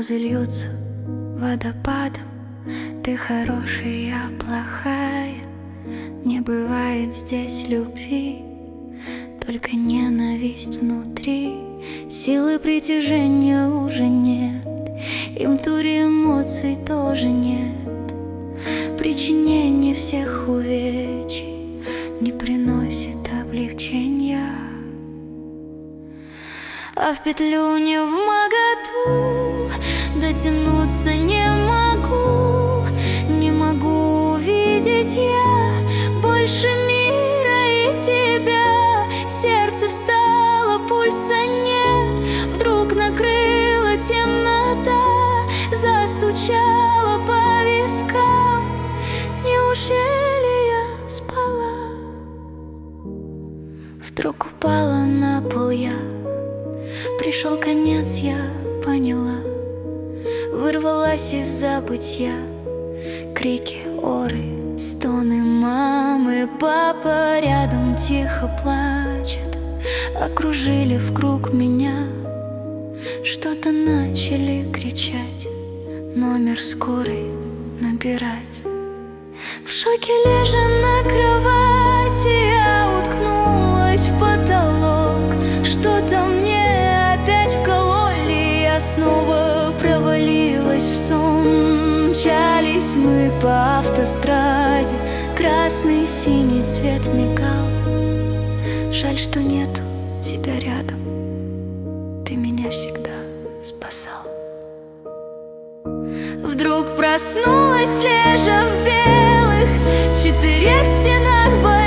Слезы льются водопадом. Ты хорошая, я плохая. Не бывает здесь любви, только ненависть внутри. Силы притяжения уже нет, и мтури эмоций тоже нет. Причинение всех увечий не приносит облегчения. А в петлю не вмоготу дотянуться не могу. Не могу увидеть я больше мира и тебя. Сердце встало, пульса нет. Вдруг накрыла темнота, застучала по вискам. Неужели я спала? Вдруг упала на пол я. Пришел конец, я поняла. Вырвалась из забытья. Крики, оры, стоны мамы. Папа рядом тихо плачет. Окружили вкруг меня. Что-то начали кричать. Номер скорой набирать. В шоке лежа на кровати, я уткнулась в потолок. Что-то мне опять вкололи. Я снова провалилась в сон. Мчались мы по автостраде. Красный, синий цвет мигал. Жаль, что нету тебя рядом. Ты меня всегда спасал. Вдруг проснулась, лежа в белых 4 стенах.